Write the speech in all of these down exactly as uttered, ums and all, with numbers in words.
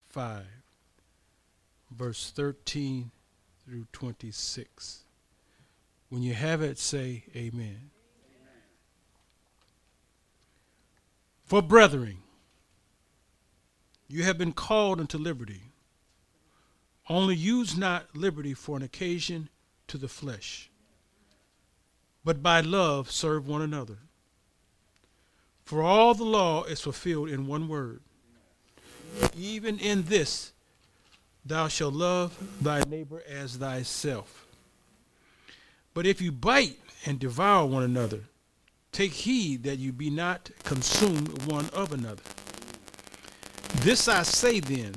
five, verse thirteen through twenty-six. When you have it, say amen. For brethren, you have been called unto liberty. Only use not liberty for an occasion to the flesh, but by love serve one another. For all the law is fulfilled in one word, even in this, thou shalt love thy neighbor as thyself. But if you bite and devour one another, take heed that you be not consumed one of another. This I say then,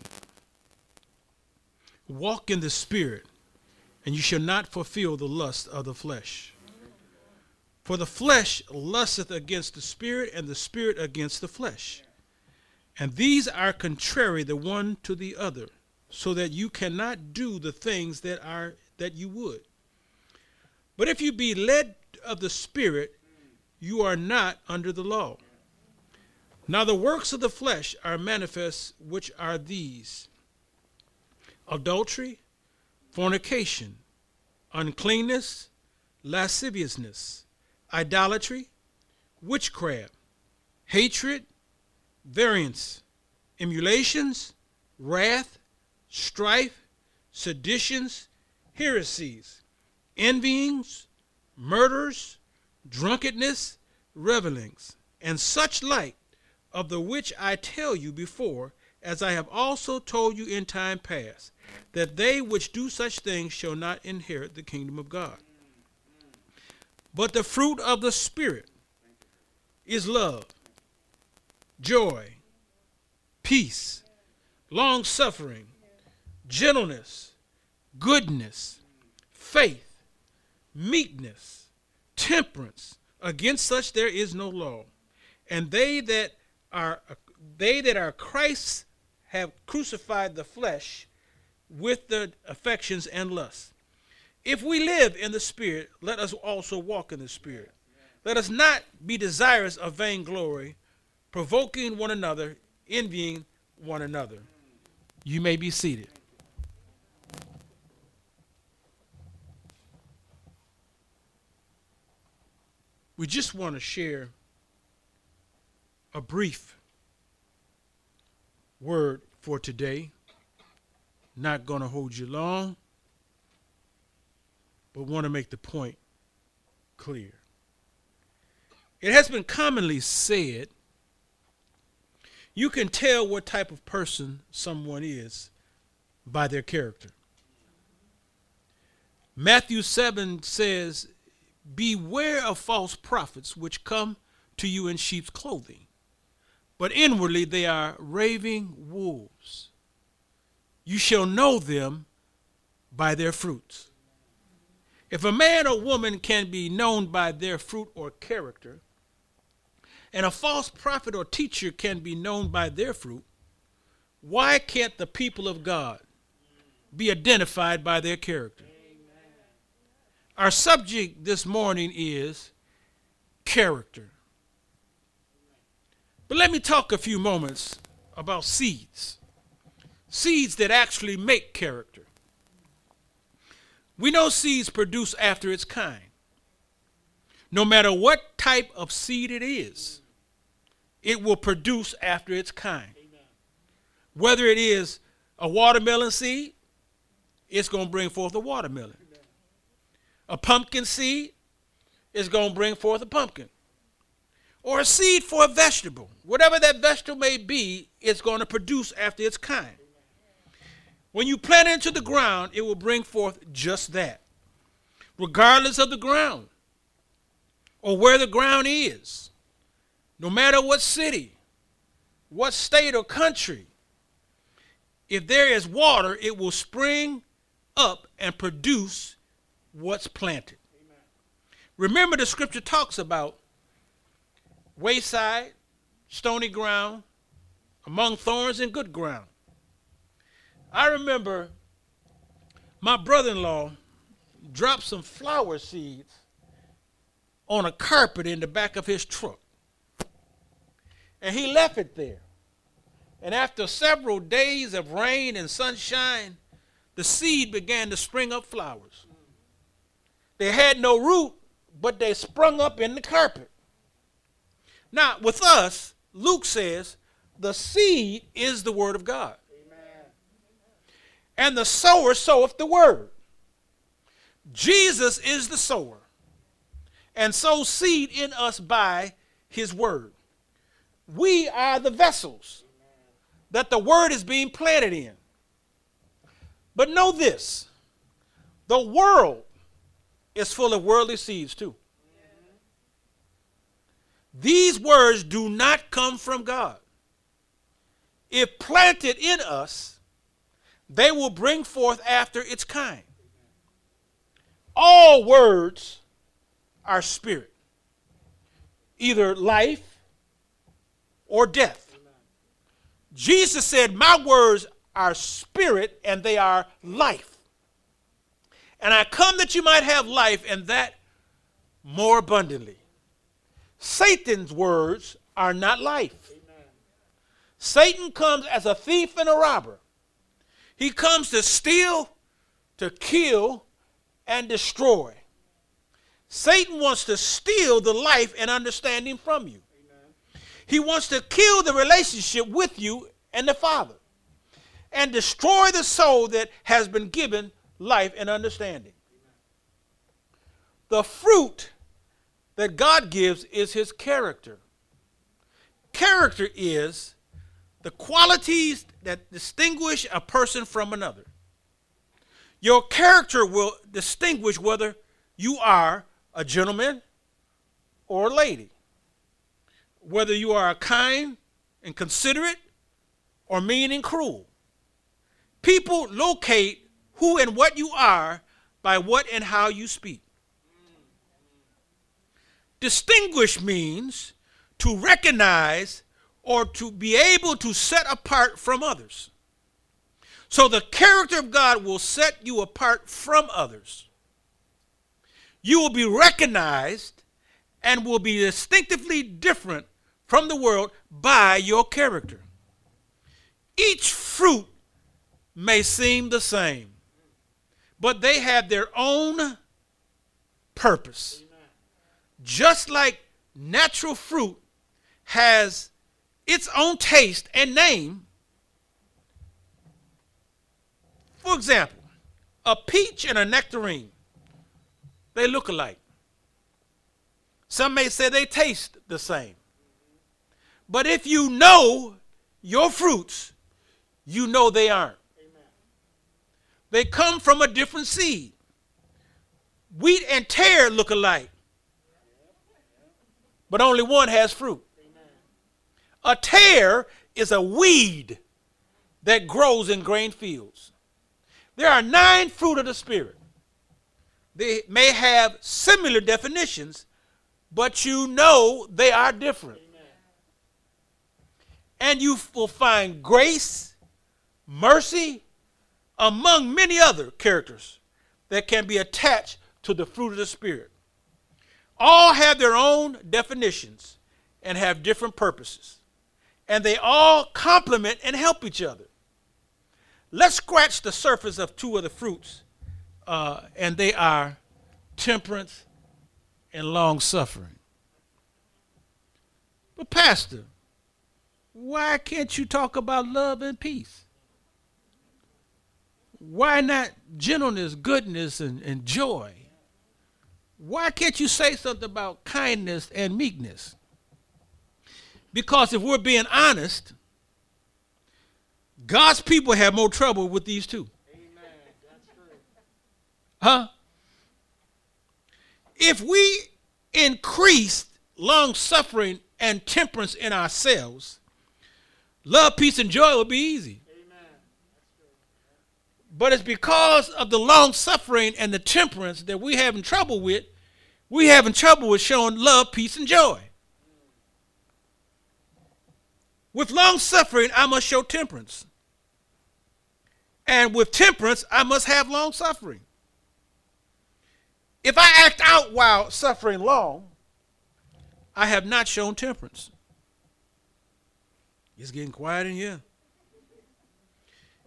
walk in the Spirit, and you shall not fulfill the lust of the flesh. For the flesh lusteth against the Spirit, and the Spirit against the flesh. And these are contrary the one to the other, so that you cannot do the things that are that you would. But if you be led of the Spirit, you are not under the law. Now the works of the flesh are manifest, which are these: adultery, fornication, uncleanness, lasciviousness, idolatry, witchcraft, hatred, variance, emulations, wrath, strife, seditions, heresies, envyings, murders, drunkenness, revelings, and such like, of the which I tell you before, as I have also told you in time past, that they which do such things shall not inherit the kingdom of God. But the fruit of the Spirit is love, joy, peace, long-suffering, gentleness, goodness, faith, meekness, temperance. Against such there is no law. And they that are they that are Christ's have crucified the flesh with the affections and lusts. If we live in the Spirit, let us also walk in the Spirit. Let us not be desirous of vainglory, provoking one another, envying one another. You may be seated. We just want to share a brief word for today. Not going to hold you long, but want to make the point clear. It has been commonly said, you can tell what type of person someone is by their character. Matthew seven says, beware of false prophets which come to you in sheep's clothing, but inwardly they are raving wolves. You shall know them by their fruits. If a man or woman can be known by their fruit or character, and a false prophet or teacher can be known by their fruit, why can't the people of God be identified by their character? Our subject this morning is character. But let me talk a few moments about seeds. Seeds that actually make character. We know seeds produce after its kind. No matter what type of seed it is, it will produce after its kind. Amen. Whether it is a watermelon seed, it's going to bring forth a watermelon. Amen. A pumpkin seed is going to bring forth a pumpkin. Or a seed for a vegetable. Whatever that vegetable may be, it's going to produce after its kind. Amen. When you plant it into the ground, it will bring forth just that. Regardless of the ground or where the ground is, no matter what city, what state or country, if there is water, it will spring up and produce what's planted. Amen. Remember, the scripture talks about wayside, stony ground, among thorns and good ground. I remember my brother-in-law dropped some flower seeds on a carpet in the back of his truck. And he left it there. And after several days of rain and sunshine, the seed began to spring up flowers. They had no root, but they sprung up in the carpet. Now, with us, Luke says, the seed is the word of God. Amen. And the sower soweth the word. Jesus is the sower, and sows seed in us by his word. We are the vessels that the word is being planted in. But know this, the world is full of worldly seeds too. These words do not come from God. If planted in us, they will bring forth after its kind. All words are spirit, either life or death. Amen. Jesus said, my words are spirit and they are life. And I come that you might have life, and that more abundantly. Satan's words are not life. Amen. Satan comes as a thief and a robber. He comes to steal, to kill, and destroy. Satan wants to steal the life and understanding from you. Amen. He wants to kill the relationship with you and the Father, and destroy the soul that has been given life and understanding. Amen. The fruit that God gives is his character. Character is the qualities that distinguish a person from another. Your character will distinguish whether you are a gentleman or a lady, whether you are kind and considerate or mean and cruel. People locate who and what you are by what and how you speak. Distinguish means to recognize or to be able to set apart from others. So the character of God will set you apart from others. You will be recognized and will be distinctively different from the world by your character. Each fruit may seem the same, but they have their own purpose. Amen. Just like natural fruit has its own taste and name. For example, a peach and a nectarine, they look alike. Some may say they taste the same. But if you know your fruits, you know they aren't. Amen. They come from a different seed. Wheat and tare look alike, but only one has fruit. Amen. A tare is a weed that grows in grain fields. There are nine fruit of the Spirit. They may have similar definitions, but you know they are different. Amen. And you will find grace, mercy, among many other characters that can be attached to the fruit of the Spirit. All have their own definitions and have different purposes. And they all complement and help each other. Let's scratch the surface of two of the fruits, uh, and they are temperance and long-suffering. But Pastor, why can't you talk about love and peace? Why not gentleness, goodness, and, and joy? Why can't you say something about kindness and meekness? Because if we're being honest, God's people have more trouble with these two. Amen. That's true. Huh? If we increase long-suffering and temperance in ourselves, love, peace, and joy will be easy. Amen. That's true. But it's because of the long-suffering and the temperance that we having trouble with, we having trouble with showing love, peace, and joy. With long-suffering, I must show temperance. And with temperance, I must have long-suffering. If I act out while suffering long, I have not shown temperance. It's getting quiet in here.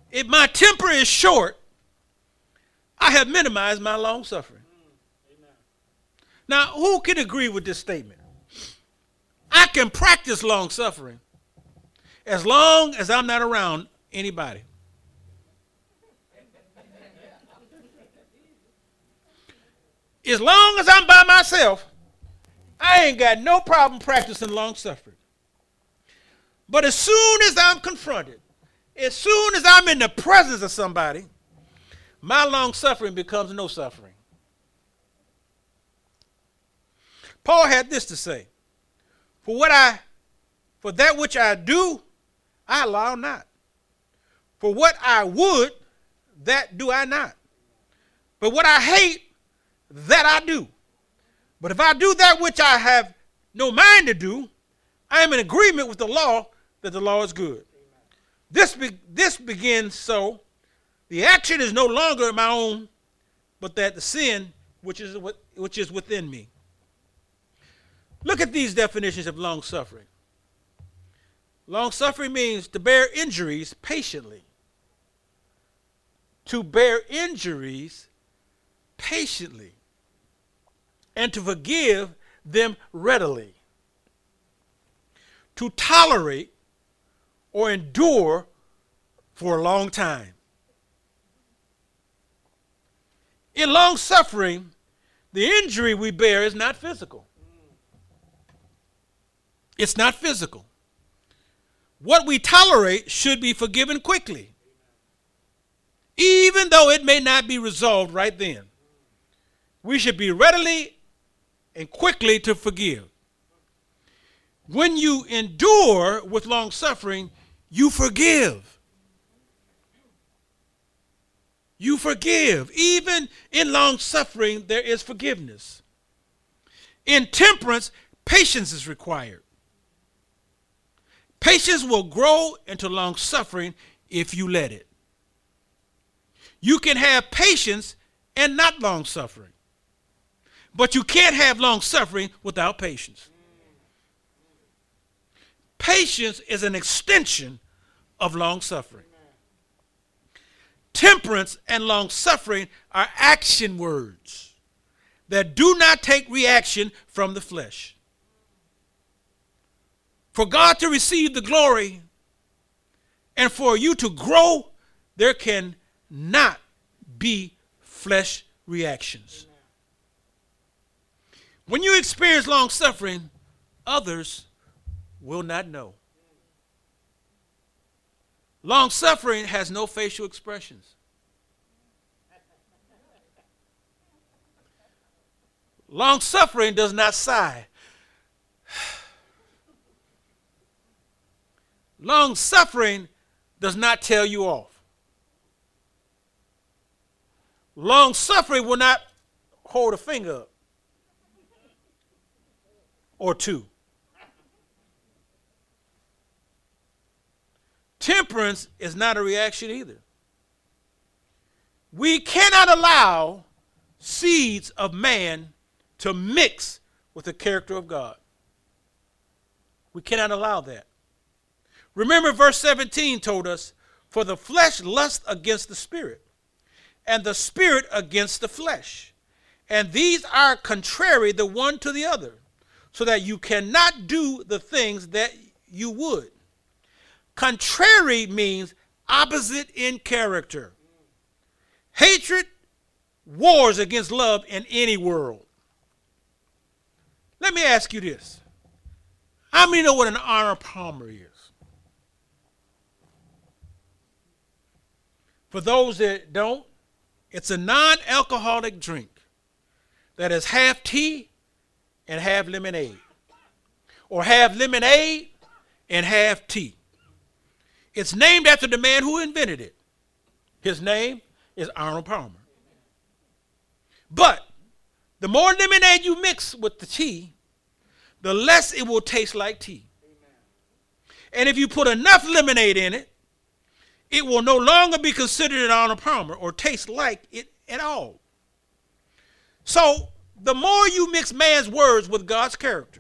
if my temper is short, I have minimized my long suffering. Now, who can agree with this statement? I can practice long suffering as long as I'm not around anybody. As long as I'm by myself, I ain't got no problem practicing long suffering. But as soon as I'm confronted, as soon as I'm in the presence of somebody, my long suffering becomes no suffering. Paul had this to say, for what I, for that which I do, I allow not. For what I would, that do I not. But what I hate, that I do. But if I do that which I have no mind to do, I am in agreement with the law that the law is good. This, be, this begins so, the action is no longer my own, but that the sin which is, which is within me. Look at these definitions of long suffering. Long suffering means to bear injuries patiently. To bear injuries patiently. And to forgive them readily. To tolerate or endure for a long time. In long suffering, the injury we bear is not physical. It's not physical. What we tolerate should be forgiven quickly, even though it may not be resolved right then. We should be readily and quickly to forgive. When you endure with long suffering, you forgive. You forgive. Even in long suffering, there is forgiveness. In temperance, patience is required. Patience will grow into long suffering if you let it. You can have patience and not long suffering. But you can't have long suffering without patience. Patience is an extension of long suffering. Temperance and long suffering are action words that do not take reaction from the flesh. For God to receive the glory and for you to grow, there can not be flesh reactions. When you experience long suffering, others will not know. Long suffering has no facial expressions. Long suffering does not sigh. Long suffering does not tell you off. Long suffering will not hold a finger up or two. Temperance is not a reaction either. We cannot allow seeds of man to mix with the character of God. We cannot allow that. Remember, verse seventeen told us, for the flesh lusts against the spirit, and the spirit against the flesh. And these are contrary the one to the other, so that you cannot do the things that you would. Contrary means opposite in character. Hatred wars against love in any world. Let me ask you this. How many know what an Arnold Palmer is? For those that don't, it's a non-alcoholic drink that is half tea and half lemonade, or half lemonade and half tea. It's named after the man who invented it. His name is Arnold Palmer. But the more lemonade you mix with the tea, the less it will taste like tea. And if you put enough lemonade in it, it will no longer be considered an Arnold Palmer or taste like it at all. So the more you mix man's words with God's character,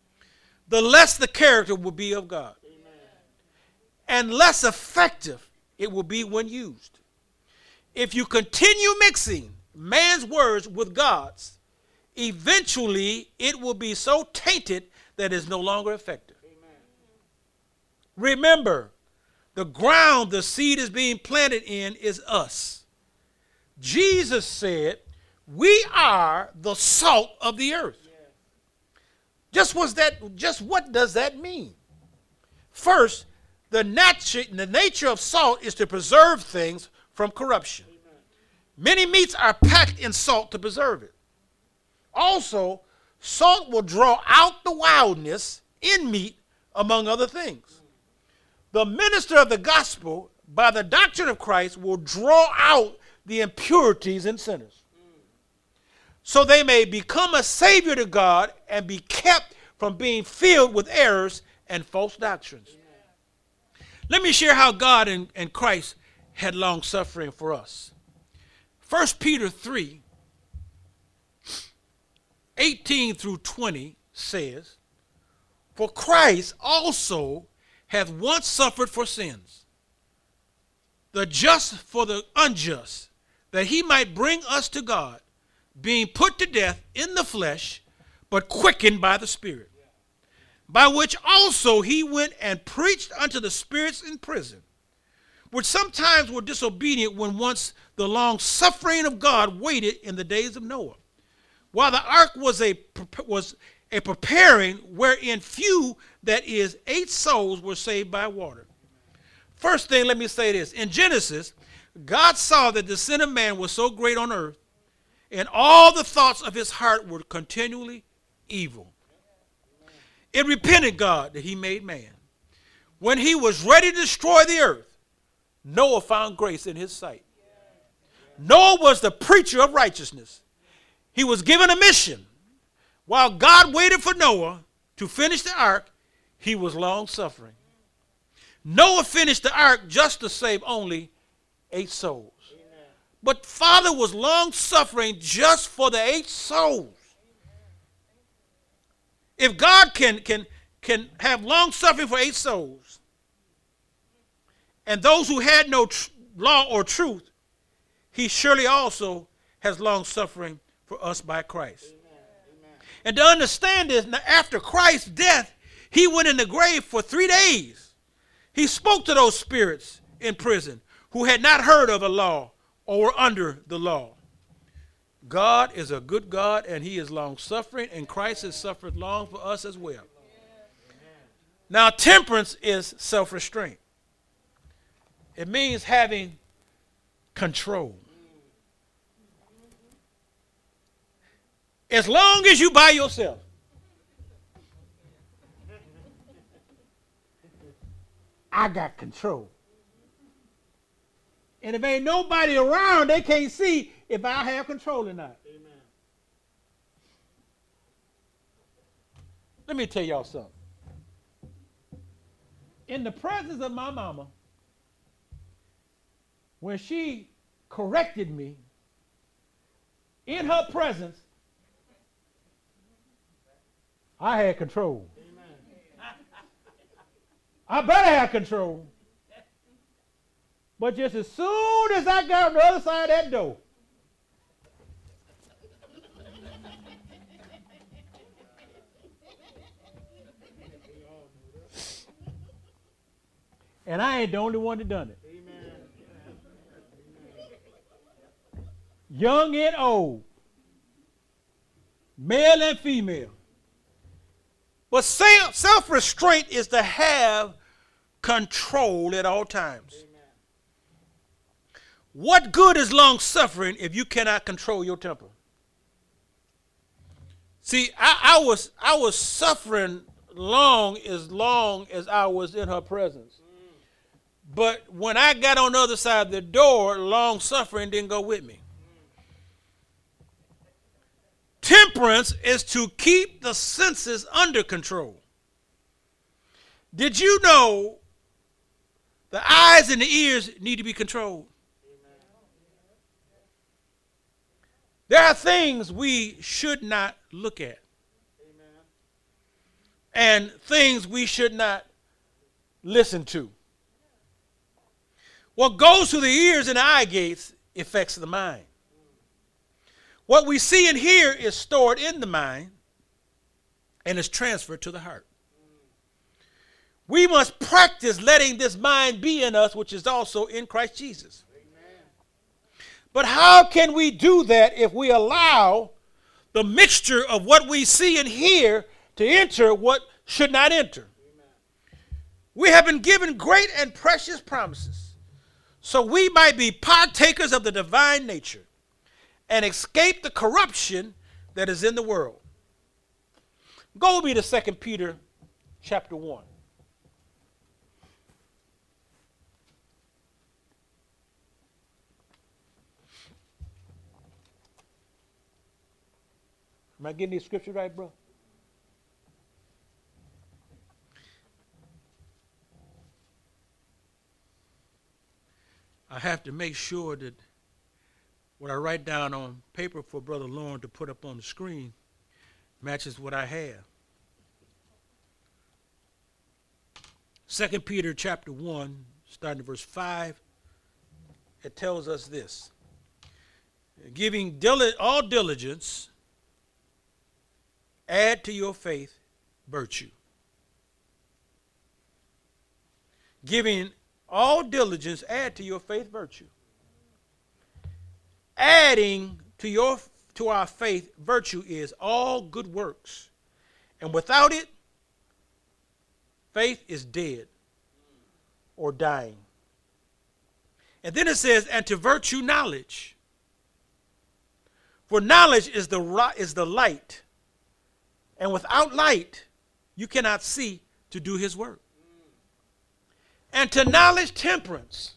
the less the character will be of God. And less effective it will be when used. If you continue mixing man's words with God's, eventually it will be so tainted that it's no longer effective. Amen. Remember, the ground the seed is being planted in is us. Jesus said, we are the salt of the earth. Yeah. Just what's that, just what does that mean? First, the nature, the nature of salt is to preserve things from corruption. Amen. Many meats are packed in salt to preserve it. Also, salt will draw out the wildness in meat, among other things. The minister of the gospel, by the doctrine of Christ, will draw out the impurities in sinners, so they may become a savior to God and be kept from being filled with errors and false doctrines. Amen. Let me share how God and, and Christ had long suffering for us. First Peter three, eighteen through twenty says, for Christ also hath once suffered for sins, the just for the unjust, that he might bring us to God, being put to death in the flesh, but quickened by the Spirit, by which also he went and preached unto the spirits in prison, which sometimes were disobedient when once the long suffering of God waited in the days of Noah, while the ark was a was a preparing, wherein few, that is, eight souls were saved by water. First thing, let me say this. In Genesis, God saw that the sin of man was so great on earth, and all the thoughts of his heart were continually evil. It repented God that he made man. When he was ready to destroy the earth, Noah found grace in his sight. Noah was the preacher of righteousness. He was given a mission. While God waited for Noah to finish the ark, he was long suffering. Noah finished the ark just to save only eight souls. Amen. But Father was long suffering just for the eight souls. If God can, can, can have long suffering for eight souls, and those who had no tr- law or truth, he surely also has long suffering for us by Christ. Amen. Amen. And to understand this, now after Christ's death, he went in the grave for three days. He spoke to those spirits in prison who had not heard of a law or were under the law. God is a good God, and he is long-suffering, and Christ has suffered long for us as well. Now, temperance is self-restraint. It means having control. As long as you by yourself, I got control. And if ain't nobody around, they can't see if I have control or not. Amen. Let me tell y'all something. In the presence of my mama, when she corrected me, in her presence, I had control. Amen. I better have control. But just as soon as I got on the other side of that door, and I ain't the only one that done it. Amen. Young and old, male and female. But self-restraint is to have control at all times. Amen. What good is long-suffering if you cannot control your temper? See, I, I was I was suffering long as long as I was in her presence. Mm. But when I got on the other side of the door, long-suffering didn't go with me. Mm. Temperance is to keep the senses under control. Did you know the eyes and the ears need to be controlled? There are things we should not look at. Amen. And things we should not listen to. What goes through the ears and the eye gates affects the mind. What we see and hear is stored in the mind and is transferred to the heart. We must practice letting this mind be in us, which is also in Christ Jesus. Amen. But how can we do that if we allow the mixture of what we see and hear to enter what should not enter? Amen. We have been given great and precious promises, so we might be partakers of the divine nature and escape the corruption that is in the world. Go with me to Second Peter chapter one. Am I getting these scriptures right, bro? I have to make sure that what I write down on paper for Brother Lauren to put up on the screen matches what I have. Second Peter chapter one, starting at verse five, it tells us this. Giving dil- all diligence, add to your faith virtue. Giving all diligence, add to your faith virtue. Adding to your to our faith virtue is all good works. And without it, faith is dead or dying. And then it says, and to virtue knowledge. For knowledge is the is the light. And without light, you cannot see to do his work. And to knowledge, temperance.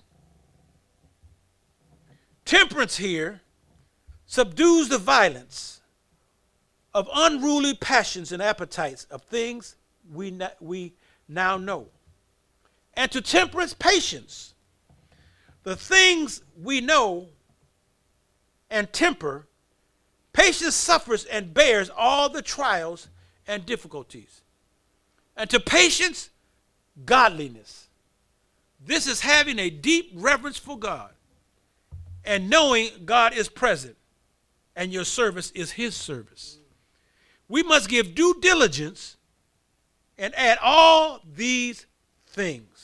Temperance here subdues the violence of unruly passions and appetites of things we, na- we now know. And to temperance, patience. The things we know and temper, patience suffers and bears all the trials and difficulties. And to patience, godliness. This is having a deep reverence for God and knowing God is present and your service is his service. We must give due diligence and add all these things.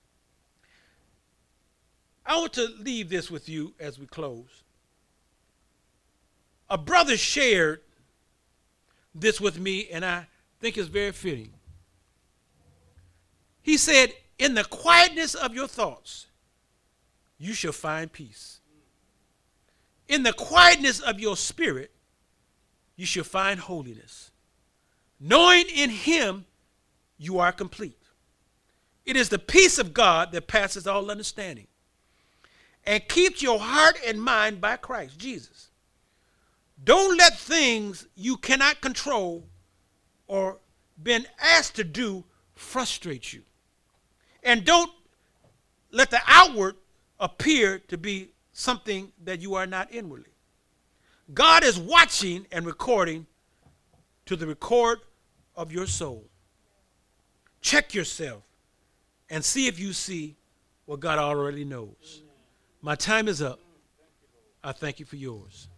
I want to leave this with you as we close. A brother shared this with me, and I think it's very fitting. He said, in the quietness of your thoughts, you shall find peace. In the quietness of your spirit, you shall find holiness. Knowing in him, you are complete. It is the peace of God that passes all understanding and keeps your heart and mind by Christ Jesus. Don't let things you cannot control or been asked to do frustrate you. And don't let the outward appear to be something that you are not inwardly. God is watching and recording to the record of your soul. Check yourself and see if you see what God already knows. My time is up. I thank you for yours.